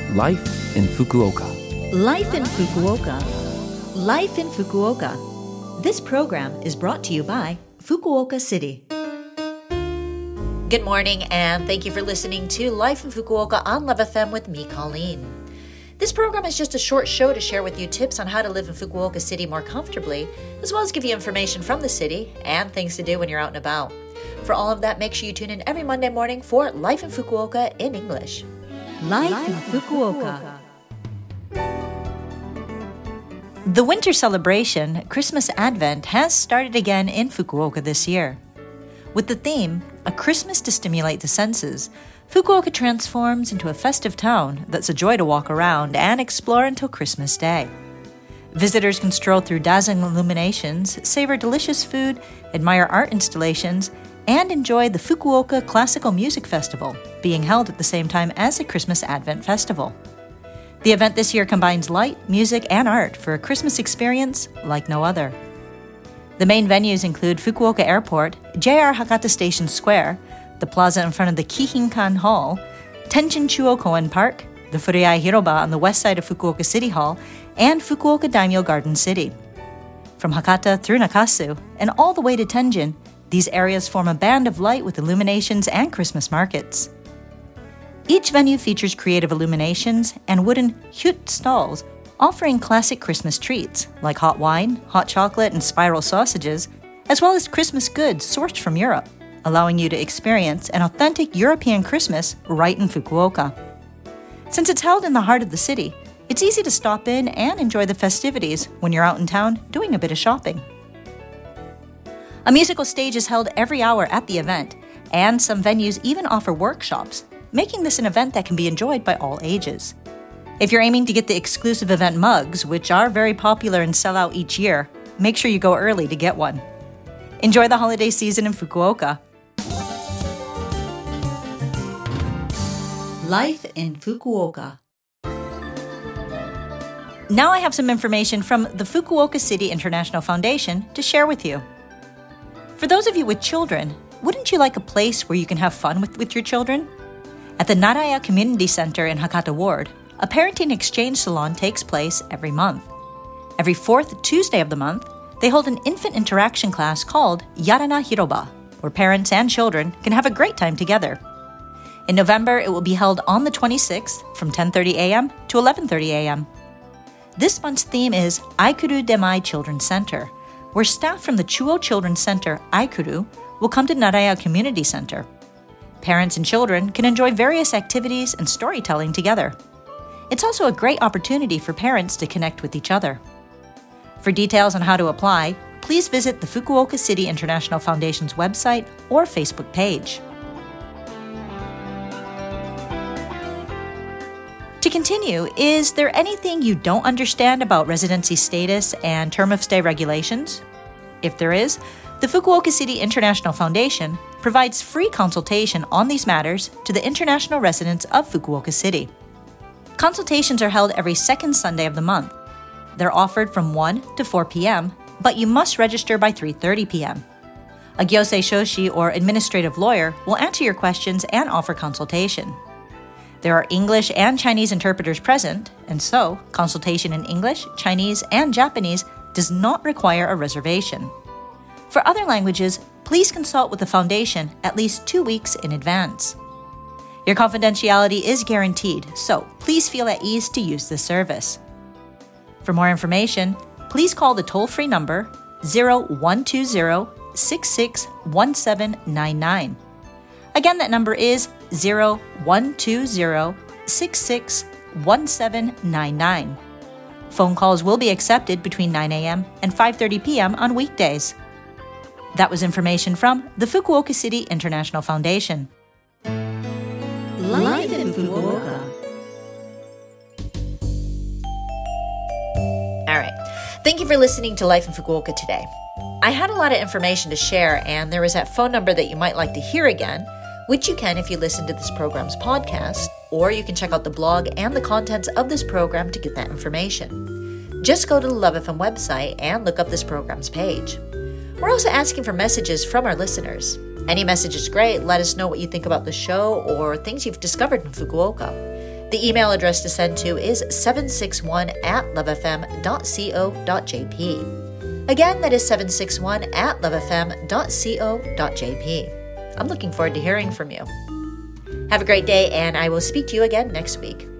Life in Fukuoka. Life in Fukuoka. Life in Fukuoka. This program is brought to you by Fukuoka City. Good morning, and thank you for listening to Life in Fukuoka on Love FM with me, Colleen. This program is just a short show to share with you tips on how to live in Fukuoka City more comfortably, as well as give you information from the city and things to do when you're out and about. For all of that, make sure you tune in every Monday morning for Life in Fukuoka in English. Life in Fukuoka. The winter celebration, Christmas Advent, has started again in Fukuoka this year. With the theme, A Christmas to Stimulate the Senses, Fukuoka transforms into a festive town that's a joy to walk around and explore until Christmas Day. Visitors can stroll through dazzling illuminations, savor delicious food, admire art installations, and enjoy the Fukuoka Classical Music Festival, being held at the same time as the Christmas Advent Festival. The event this year combines light, music, and art for a Christmas experience like no other. The main venues include Fukuoka Airport, JR Hakata Station Square, the plaza in front of the Kihinkan Hall, Tenjin Chuo Koen Park, the Furuyai Hiroba on the west side of Fukuoka City Hall, and Fukuoka Daimyo Garden City. From Hakata through Nakasu and all the way to Tenjin, these areas form a band of light with illuminations and Christmas markets. Each venue features creative illuminations and wooden hyut stalls offering classic Christmas treats like hot wine, hot chocolate, and spiral sausages, as well as Christmas goods sourced from Europe, allowing you to experience an authentic European Christmas right in Fukuoka. Since it's held in the heart of the city, it's easy to stop in and enjoy the festivities when you're out in town doing a bit of shopping. A musical stage is held every hour at the event, and some venues even offer workshops, making this an event that can be enjoyed by all ages. If you're aiming to get the exclusive event mugs, which are very popular and sell out each year, make sure you go early to get one. Enjoy the holiday season in Fukuoka. Life in Fukuoka. Now I have some information from the Fukuoka City International Foundation to share with you. For those of you with children, wouldn't you like a place where you can have fun with your children? At the Naraya Community Center in Hakata Ward, a parenting exchange salon takes place every month. Every fourth Tuesday of the month, they hold an infant interaction class called Yarana Hiroba, where parents and children can have a great time together. In November, it will be held on the 26th from 10:30 a.m. to 11:30 a.m. This month's theme is Aikuru Demai Children's Center, where staff from the Chuo Children's Center, Aikuru, will come to Naraya Community Center. Parents and children can enjoy various activities and storytelling together. It's also a great opportunity for parents to connect with each other. For details on how to apply, please visit the Fukuoka City International Foundation's website or Facebook page. To continue, is there anything you don't understand about residency status and term of stay regulations? If there is, the Fukuoka City International Foundation provides free consultation on these matters to the international residents of Fukuoka City. Consultations are held every second Sunday of the month. They're offered from 1 to 4 p.m., but you must register by 3:30 p.m. A gyosei shoshi or administrative lawyer will answer your questions and offer consultation. There are English and Chinese interpreters present, and so consultation in English, Chinese, and Japanese does not require a reservation. For other languages, please consult with the foundation at least 2 weeks in advance. Your confidentiality is guaranteed, so please feel at ease to use this service. For more information, please call the toll-free number 0120-661799. Again, that number is 0120-661799. Phone calls will be accepted between 9 a.m. and 5:30 p.m. on weekdays. That was information from the Fukuoka City International Foundation. Life in Fukuoka. All right. Thank you for listening to Life in Fukuoka today. I had a lot of information to share, and there is that phone number that you might like to hear again, which you can if you listen to this program's podcast, or you can check out the blog and the contents of this program to get that information. Just go to the Love FM website and look up this program's page. We're also asking for messages from our listeners. Any message is great. Let us know what you think about the show or things you've discovered in Fukuoka. The email address to send to is 761@lovefm.co.jp. Again, that is 761@lovefm.co.jp. I'm looking forward to hearing from you. Have a great day, and I will speak to you again next week.